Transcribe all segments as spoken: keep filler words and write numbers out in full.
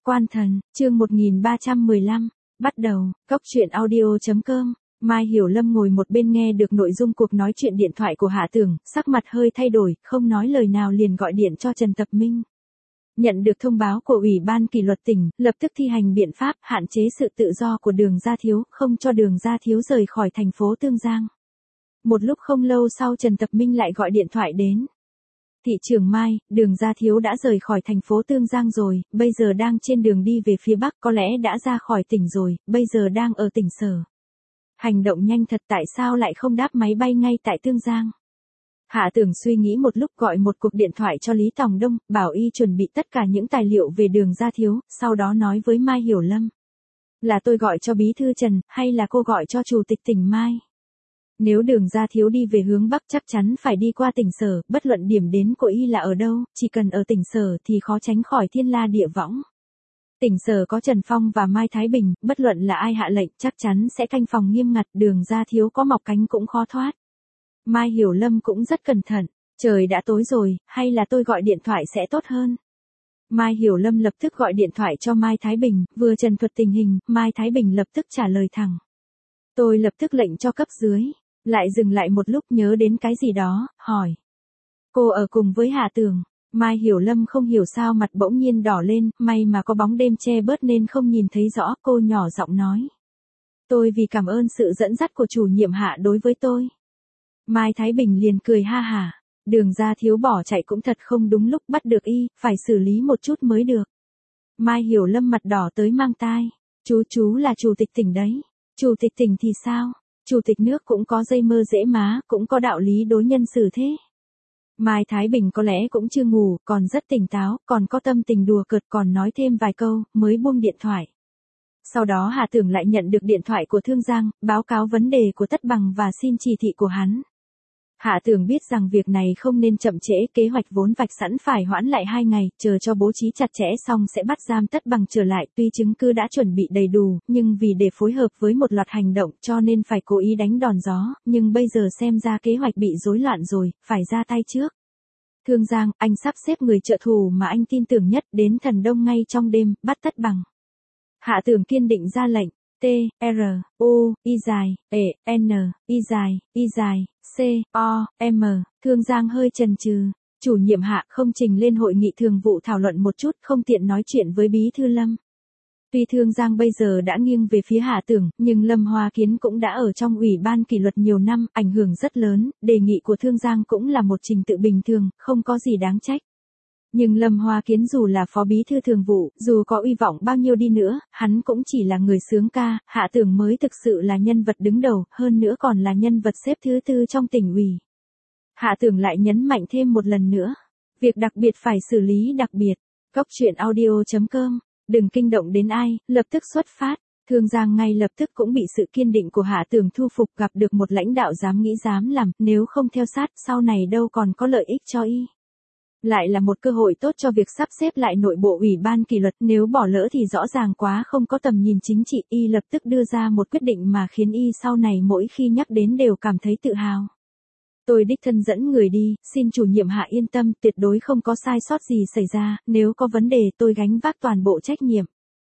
Quan thần, chương một nghìn ba trăm mười lăm, bắt đầu, cốc truyện audio chấm com. Mai Hiểu Lâm ngồi một bên nghe được nội dung cuộc nói chuyện điện thoại của Hạ Tưởng, sắc mặt hơi thay đổi, không nói lời nào liền gọi điện cho Trần Tập Minh. Nhận được thông báo của Ủy ban kỷ luật tỉnh, lập tức thi hành biện pháp hạn chế sự tự do của Đường Gia Thiếu, không cho Đường Gia Thiếu rời khỏi thành phố Tương Giang. Một lúc không lâu sau Trần Tập Minh lại gọi điện thoại đến. Thị trưởng Mai, Đường Gia Thiếu đã rời khỏi thành phố Tương Giang rồi, bây giờ đang trên đường đi về phía Bắc, có lẽ đã ra khỏi tỉnh rồi, bây giờ đang ở tỉnh Sở. Hành động nhanh thật, tại sao lại không đáp máy bay ngay tại Tương Giang? Hạ Tưởng suy nghĩ một lúc gọi một cuộc điện thoại cho Lý Tòng Đông, bảo y chuẩn bị tất cả những tài liệu về Đường Gia Thiếu, sau đó nói với Mai Hiểu Lâm. Là tôi gọi cho bí thư Trần, hay là cô gọi cho chủ tịch tỉnh Mai? Nếu Đường Gia Thiếu đi về hướng Bắc chắc chắn phải đi qua tỉnh Sở, bất luận điểm đến của y là ở đâu, chỉ cần ở tỉnh Sở thì khó tránh khỏi thiên la địa võng. Tỉnh Sở có Trần Phong và Mai Thái Bình, bất luận là ai hạ lệnh chắc chắn sẽ canh phòng nghiêm ngặt, Đường Gia Thiếu có mọc cánh cũng khó thoát. Mai Hiểu Lâm cũng rất cẩn thận, trời đã tối rồi, hay là tôi gọi điện thoại sẽ tốt hơn. Mai Hiểu Lâm lập tức gọi điện thoại cho Mai Thái Bình, vừa trần thuật tình hình, Mai Thái Bình lập tức trả lời thẳng. Tôi lập tức lệnh cho cấp dưới, lại dừng lại một lúc nhớ đến cái gì đó, hỏi. Cô ở cùng với Hạ Tưởng. Mai Hiểu Lâm không hiểu sao mặt bỗng nhiên đỏ lên, may mà có bóng đêm che bớt nên không nhìn thấy rõ, cô nhỏ giọng nói. Tôi vì cảm ơn sự dẫn dắt của chủ nhiệm Hạ đối với tôi. Mai Thái Bình liền cười ha hả, Đường Gia Thiếu bỏ chạy cũng thật không đúng lúc, bắt được y, phải xử lý một chút mới được. Mai Hiểu Lâm mặt đỏ tới mang tai, chú chú là chủ tịch tỉnh đấy, chủ tịch tỉnh thì sao, chủ tịch nước cũng có dây mơ dễ má, cũng có đạo lý đối nhân xử thế. Mai Thái Bình có lẽ cũng chưa ngủ, còn rất tỉnh táo, còn có tâm tình đùa cợt, còn nói thêm vài câu, mới buông điện thoại. Sau đó Hạ Tưởng lại nhận được điện thoại của Thương Giang, báo cáo vấn đề của Tất Bằng và xin chỉ thị của hắn. Hạ Tưởng biết rằng việc này không nên chậm trễ, kế hoạch vốn vạch sẵn phải hoãn lại hai ngày, chờ cho bố trí chặt chẽ xong sẽ bắt giam Tất Bằng trở lại, tuy chứng cứ đã chuẩn bị đầy đủ, nhưng vì để phối hợp với một loạt hành động cho nên phải cố ý đánh đòn gió, nhưng bây giờ xem ra kế hoạch bị rối loạn rồi, phải ra tay trước. Thương Giang, anh sắp xếp người trợ thủ mà anh tin tưởng nhất đến Thần Đông ngay trong đêm, bắt Tất Bằng. Hạ Tưởng kiên định ra lệnh. T, R, U, Y dài, E, N, Y dài, Y dài, C, O, M, Thương Giang hơi chần chừ. Chủ nhiệm Hạ không trình lên hội nghị thường vụ thảo luận một chút, không tiện nói chuyện với bí thư Lâm. Tuy Thương Giang bây giờ đã nghiêng về phía Hạ Tưởng, nhưng Lâm Hoa Kiến cũng đã ở trong ủy ban kỷ luật nhiều năm, ảnh hưởng rất lớn, đề nghị của Thương Giang cũng là một trình tự bình thường, không có gì đáng trách. Nhưng Lâm Hoa Kiến dù là phó bí thư thường vụ, dù có uy vọng bao nhiêu đi nữa, hắn cũng chỉ là người sướng ca, Hạ Tưởng mới thực sự là nhân vật đứng đầu, hơn nữa còn là nhân vật xếp thứ tư trong tỉnh ủy. Hạ Tưởng lại nhấn mạnh thêm một lần nữa, việc đặc biệt phải xử lý đặc biệt. Cốc truyện audio chấm com, đừng kinh động đến ai, lập tức xuất phát. Thương Giang ngay lập tức cũng bị sự kiên định của Hạ Tưởng thu phục, gặp được một lãnh đạo dám nghĩ dám làm, nếu không theo sát, sau này đâu còn có lợi ích cho y. Lại là một cơ hội tốt cho việc sắp xếp lại nội bộ ủy ban kỷ luật, nếu bỏ lỡ thì rõ ràng quá không có tầm nhìn chính trị, y lập tức đưa ra một quyết định mà khiến y sau này mỗi khi nhắc đến đều cảm thấy tự hào. Tôi đích thân dẫn người đi, xin chủ nhiệm Hạ yên tâm, tuyệt đối không có sai sót gì xảy ra, nếu có vấn đề tôi gánh vác toàn bộ trách nhiệm.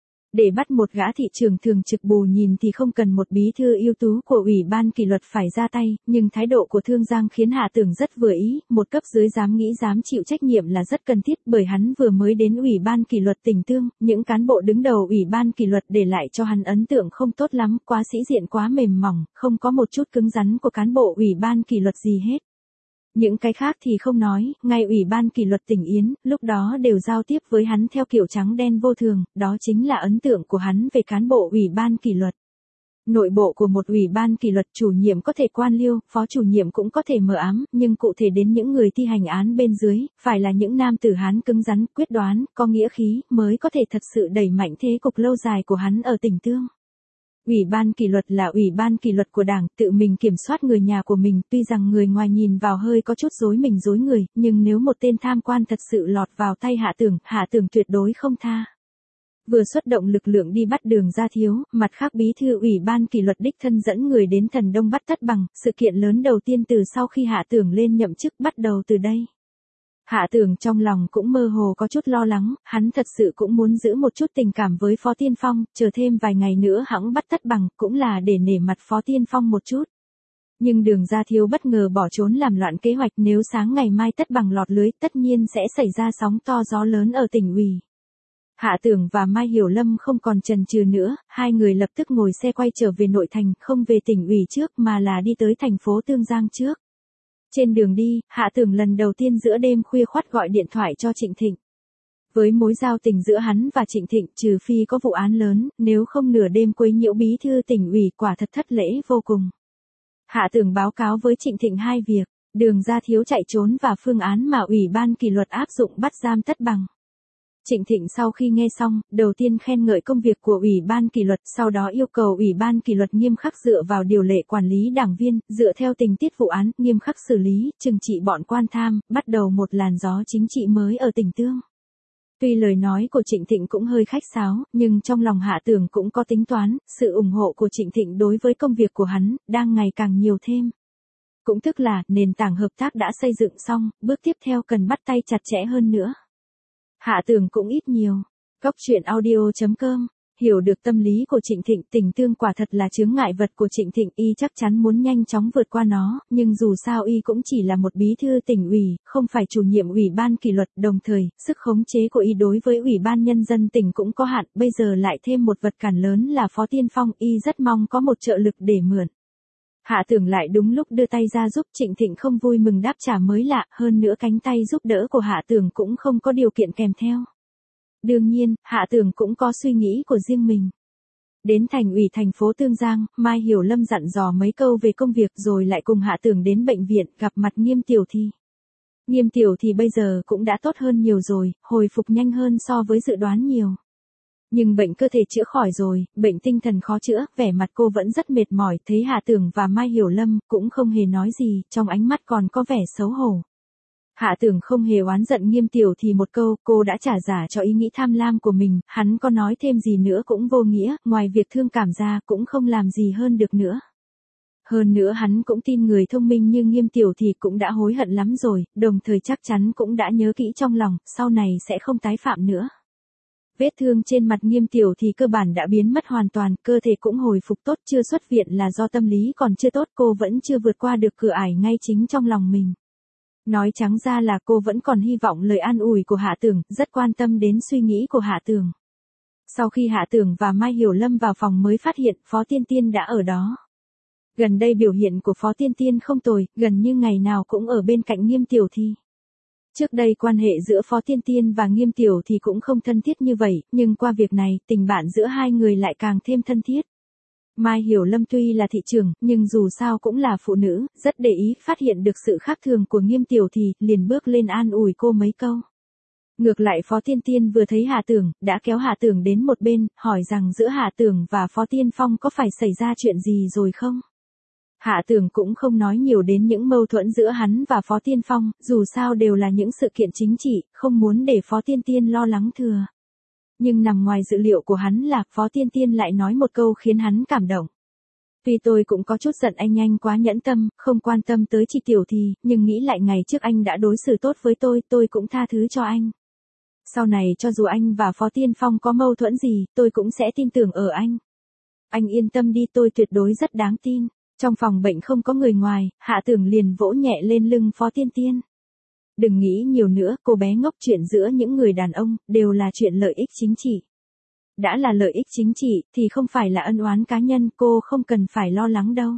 Để bắt một gã thị trường thường trực bù nhìn thì không cần một bí thư ưu tú của ủy ban kỷ luật phải ra tay, nhưng thái độ của Thương Giang khiến Hạ Tưởng rất vừa ý, một cấp dưới dám nghĩ dám chịu trách nhiệm là rất cần thiết, bởi hắn vừa mới đến ủy ban kỷ luật tỉnh Tương, những cán bộ đứng đầu ủy ban kỷ luật để lại cho hắn ấn tượng không tốt lắm, quá sĩ diện quá mềm mỏng, không có một chút cứng rắn của cán bộ ủy ban kỷ luật gì hết. Những cái khác thì không nói, ngay ủy ban kỷ luật tỉnh Yến, lúc đó đều giao tiếp với hắn theo kiểu trắng đen vô thường, đó chính là ấn tượng của hắn về cán bộ ủy ban kỷ luật. Nội bộ của một ủy ban kỷ luật, chủ nhiệm có thể quan liêu, phó chủ nhiệm cũng có thể mờ ám, nhưng cụ thể đến những người thi hành án bên dưới, phải là những nam tử Hán cứng rắn, quyết đoán, có nghĩa khí, mới có thể thật sự đẩy mạnh thế cục lâu dài của hắn ở tỉnh Tương. Ủy ban kỷ luật là ủy ban kỷ luật của Đảng, tự mình kiểm soát người nhà của mình, tuy rằng người ngoài nhìn vào hơi có chút dối mình dối người, nhưng nếu một tên tham quan thật sự lọt vào tay Hạ Tưởng, Hạ Tưởng tuyệt đối không tha. Vừa xuất động lực lượng đi bắt Đường Gia Thiếu, mặt khác bí thư ủy ban kỷ luật đích thân dẫn người đến Thần Đông bắt Tất Bằng, sự kiện lớn đầu tiên từ sau khi Hạ Tưởng lên nhậm chức bắt đầu từ đây. Hạ Tường trong lòng cũng mơ hồ có chút lo lắng, hắn thật sự cũng muốn giữ một chút tình cảm với Phó Tiên Phong, chờ thêm vài ngày nữa hẵng bắt Tất Bằng, cũng là để nể mặt Phó Tiên Phong một chút. Nhưng Đường Gia Thiếu bất ngờ bỏ trốn làm loạn kế hoạch, nếu sáng ngày mai Tất Bằng lọt lưới, tất nhiên sẽ xảy ra sóng to gió lớn ở tỉnh ủy. Hạ Tường và Mai Hiểu Lâm không còn chần chừ nữa, hai người lập tức ngồi xe quay trở về nội thành, không về tỉnh ủy trước mà là đi tới thành phố Tương Giang trước. Trên đường đi, Hạ Tường lần đầu tiên giữa đêm khuya khoắt gọi điện thoại cho Trịnh Thịnh. Với mối giao tình giữa hắn và Trịnh Thịnh, trừ phi có vụ án lớn, nếu không nửa đêm quấy nhiễu bí thư tỉnh ủy, quả thật thất lễ vô cùng. Hạ Tường báo cáo với Trịnh Thịnh hai việc, Đường Gia Thiếu chạy trốn và phương án mà Ủy ban kỷ luật áp dụng bắt giam Tất Bằng. Trịnh Thịnh sau khi nghe xong, đầu tiên khen ngợi công việc của Ủy ban kỷ luật, sau đó yêu cầu Ủy ban kỷ luật nghiêm khắc dựa vào điều lệ quản lý đảng viên, dựa theo tình tiết vụ án, nghiêm khắc xử lý, trừng trị bọn quan tham, bắt đầu một làn gió chính trị mới ở tỉnh Tương. Tuy lời nói của Trịnh Thịnh cũng hơi khách sáo, nhưng trong lòng Hạ Tường cũng có tính toán, sự ủng hộ của Trịnh Thịnh đối với công việc của hắn, đang ngày càng nhiều thêm. Cũng tức là, nền tảng hợp tác đã xây dựng xong, bước tiếp theo cần bắt tay chặt chẽ hơn nữa. Hạ Tường cũng ít nhiều. Góc truyện audio chấm com. Hiểu được tâm lý của Trịnh Thịnh, tỉnh Tương quả thật là chướng ngại vật của Trịnh Thịnh, y chắc chắn muốn nhanh chóng vượt qua nó, nhưng dù sao y cũng chỉ là một bí thư tỉnh ủy, không phải chủ nhiệm Ủy ban kỷ luật, đồng thời, sức khống chế của y đối với Ủy ban nhân dân tỉnh cũng có hạn, bây giờ lại thêm một vật cản lớn là Phó Tiên Phong, y rất mong có một trợ lực để mượn. Hạ Tường lại đúng lúc đưa tay ra giúp, Trịnh Thịnh không vui mừng đáp trả mới lạ, hơn nữa cánh tay giúp đỡ của Hạ Tường cũng không có điều kiện kèm theo. Đương nhiên, Hạ Tường cũng có suy nghĩ của riêng mình. Đến thành ủy thành phố Tương Giang, Mai Hiểu Lâm dặn dò mấy câu về công việc rồi lại cùng Hạ Tường đến bệnh viện, gặp mặt Nghiêm Tiểu Thi. Nghiêm Tiểu Thi bây giờ cũng đã tốt hơn nhiều rồi, hồi phục nhanh hơn so với dự đoán nhiều. Nhưng bệnh cơ thể chữa khỏi rồi, bệnh tinh thần khó chữa, vẻ mặt cô vẫn rất mệt mỏi, thấy Hạ Tường và Mai Hiểu Lâm cũng không hề nói gì, trong ánh mắt còn có vẻ xấu hổ. Hạ Tường không hề oán giận Nghiêm Tiểu Thì một câu, cô đã trả giả cho ý nghĩ tham lam của mình, hắn có nói thêm gì nữa cũng vô nghĩa, ngoài việc thương cảm ra cũng không làm gì hơn được nữa. Hơn nữa hắn cũng tin người thông minh như Nghiêm Tiểu Thì cũng đã hối hận lắm rồi, đồng thời chắc chắn cũng đã nhớ kỹ trong lòng, sau này sẽ không tái phạm nữa. Vết thương trên mặt Nghiêm Tiểu Thì cơ bản đã biến mất hoàn toàn, cơ thể cũng hồi phục tốt, chưa xuất viện là do tâm lý còn chưa tốt, cô vẫn chưa vượt qua được cửa ải ngay chính trong lòng mình. Nói trắng ra là cô vẫn còn hy vọng lời an ủi của Hạ Tường, rất quan tâm đến suy nghĩ của Hạ Tường. Sau khi Hạ Tường và Mai Hiểu Lâm vào phòng mới phát hiện Phó Tiên Tiên đã ở đó. Gần đây biểu hiện của Phó Tiên Tiên không tồi, gần như ngày nào cũng ở bên cạnh Nghiêm Tiểu Thì. Trước đây quan hệ giữa Phó Tiên Tiên và Nghiêm Tiểu Thì cũng không thân thiết như vậy, nhưng qua việc này, tình bạn giữa hai người lại càng thêm thân thiết. Mai Hiểu Lâm tuy là thị trưởng, nhưng dù sao cũng là phụ nữ, rất để ý, phát hiện được sự khác thường của Nghiêm Tiểu Thì, liền bước lên an ủi cô mấy câu. Ngược lại Phó Tiên Tiên vừa thấy Hạ Tường, đã kéo Hạ Tường đến một bên, hỏi rằng giữa Hạ Tường và Phó Tiên Phong có phải xảy ra chuyện gì rồi không? Hạ Tường cũng không nói nhiều đến những mâu thuẫn giữa hắn và Phó Tiên Phong, dù sao đều là những sự kiện chính trị, không muốn để Phó Tiên Tiên lo lắng thừa. Nhưng nằm ngoài dự liệu của hắn là Phó Tiên Tiên lại nói một câu khiến hắn cảm động. Tuy tôi cũng có chút giận anh anh quá nhẫn tâm, không quan tâm tới chị Tiểu Thì, nhưng nghĩ lại ngày trước anh đã đối xử tốt với tôi, tôi cũng tha thứ cho anh. Sau này cho dù anh và Phó Tiên Phong có mâu thuẫn gì, tôi cũng sẽ tin tưởng ở anh. Anh yên tâm đi, tôi tuyệt đối rất đáng tin. Trong phòng bệnh không có người ngoài, Hạ Tường liền vỗ nhẹ lên lưng Phó Tiên Tiên. Đừng nghĩ nhiều nữa, cô bé ngốc, chuyện giữa những người đàn ông, đều là chuyện lợi ích chính trị. Đã là lợi ích chính trị, thì không phải là ân oán cá nhân, cô không cần phải lo lắng đâu.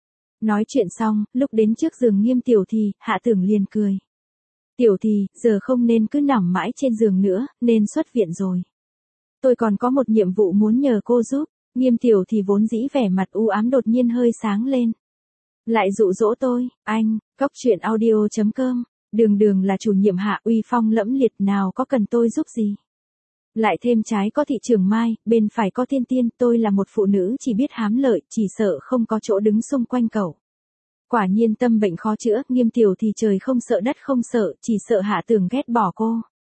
Nói chuyện xong, lúc đến trước giường Nghiêm Tiểu Thì, Hạ Tường liền cười. Tiểu Thì, giờ không nên cứ nằm mãi trên giường nữa, nên xuất viện rồi. Tôi còn có một nhiệm vụ muốn nhờ cô giúp. Nghiêm Tiểu Thì vốn dĩ vẻ mặt u ám đột nhiên hơi sáng lên. Lại dụ dỗ tôi, anh, góc truyện audio chấm com. Đường Đường là chủ nhiệm Hạ, uy phong lẫm liệt, nào có cần tôi giúp gì. Lại thêm trái có thị trưởng Mai, bên phải có Tiên Tiên, tôi là một phụ nữ chỉ biết hám lợi, chỉ sợ không có chỗ đứng xung quanh cậu. Quả nhiên tâm bệnh khó chữa, Nghiêm Tiểu Thì trời không sợ đất không sợ, chỉ sợ Hạ Tường ghét bỏ cô.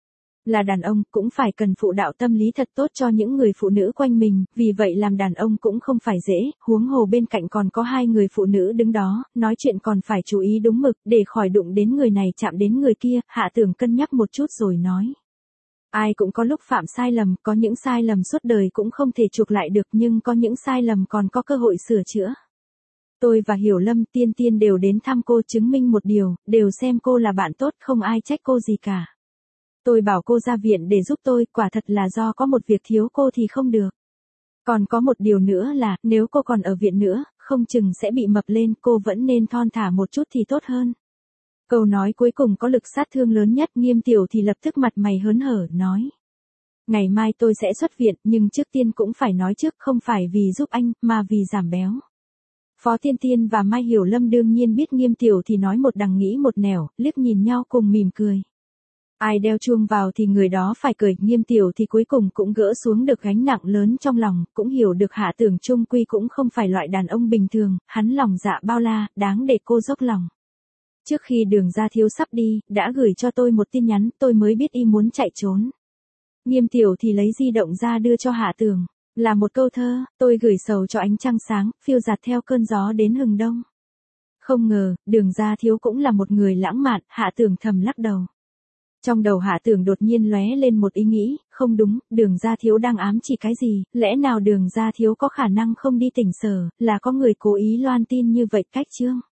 Là đàn ông cũng phải cần phụ đạo tâm lý thật tốt cho những người phụ nữ quanh mình, vì vậy làm đàn ông cũng không phải dễ, huống hồ bên cạnh còn có hai người phụ nữ đứng đó, nói chuyện còn phải chú ý đúng mực, để khỏi đụng đến người này chạm đến người kia, Hạ Tưởng cân nhắc một chút rồi nói. Ai cũng có lúc phạm sai lầm, có những sai lầm suốt đời cũng không thể chuộc lại được nhưng có những sai lầm còn có cơ hội sửa chữa. Tôi và Hiểu Lâm Tiên Tiên đều đến thăm cô chứng minh một điều, đều xem cô là bạn tốt không ai trách cô gì cả. Tôi bảo cô ra viện để giúp tôi, quả thật là do có một việc thiếu cô thì không được. Còn có một điều nữa là, nếu cô còn ở viện nữa, không chừng sẽ bị mập lên, cô vẫn nên thon thả một chút thì tốt hơn. Câu nói cuối cùng có lực sát thương lớn nhất, Nghiêm Tiểu thì lập tức mặt mày hớn hở, nói. Ngày mai tôi sẽ xuất viện, nhưng trước tiên cũng phải nói trước, không phải vì giúp anh, mà vì giảm béo. Phó Tiên Tiên và Mai Hiểu Lâm đương nhiên biết Nghiêm Tiểu thì nói một đằng nghĩ một nẻo, liếc nhìn nhau cùng mỉm cười. Ai đeo chuông vào thì người đó phải cười, Nghiêm Tiểu thì cuối cùng cũng gỡ xuống được gánh nặng lớn trong lòng, cũng hiểu được Hạ Tưởng trung quy cũng không phải loại đàn ông bình thường, hắn lòng dạ bao la, đáng để cô dốc lòng. Trước khi Đường Gia Thiếu sắp đi, đã gửi cho tôi một tin nhắn, tôi mới biết y muốn chạy trốn. Nghiêm Tiểu thì lấy di động ra đưa cho Hạ Tưởng, là một câu thơ, tôi gửi sầu cho ánh trăng sáng, phiêu dạt theo cơn gió đến hừng đông. Không ngờ, Đường Gia Thiếu cũng là một người lãng mạn, Hạ Tưởng thầm lắc đầu. Trong đầu Hạ Tưởng đột nhiên lóe lên một ý nghĩ, không đúng, Đường Gia Thiếu đang ám chỉ cái gì, lẽ nào Đường Gia Thiếu có khả năng không đi tỉnh Sở, là có người cố ý loan tin như vậy cách chương.